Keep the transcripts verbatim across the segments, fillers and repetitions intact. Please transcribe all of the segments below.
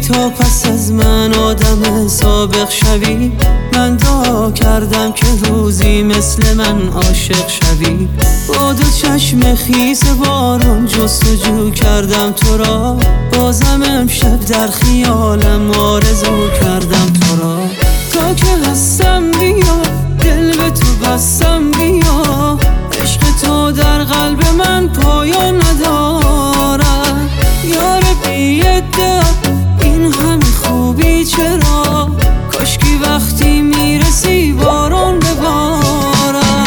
تا پس از من آدم سابق شوی. من دعا کردم که روزی مثل من عاشق شوی. با دو چشم خیس باران جستجو کردم تو را، بازم امشب در خیالم آرزو کردم تو را. تا که هستم بیا، دل به تو بستم بیا، عشق تو در قلب من پایان ندارد. یار بی ادعا این همه خوبی چرا، کاشکی وقتی میرسی باران ببارد.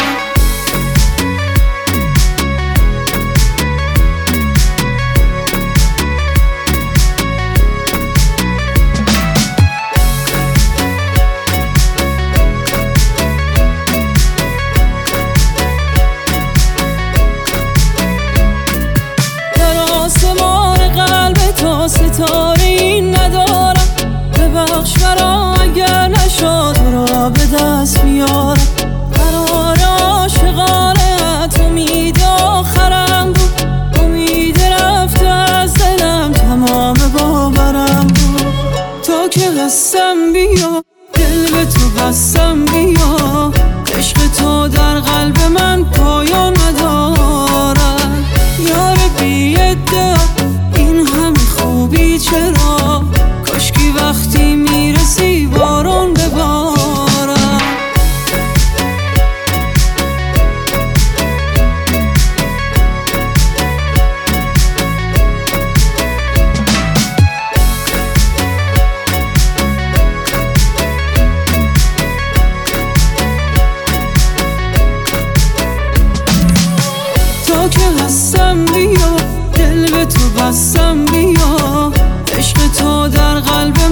ستاره این ندارم، ببخش مرا اگر نشد تو را به دست میارم. قرار عاشقانت امید آخرم بود، امید رفته از دلم تمام باورم بود. تا که هستم بیا، دل به تو بستم بیا، عشق تو در قلب من پایان ندارد. یار بی ادعا این همه خوبی چرا، کاشکی وقتی میرسی باران ببارد. تا که هستم بیا، دل به تو بستم بیا، عشق تو در قلب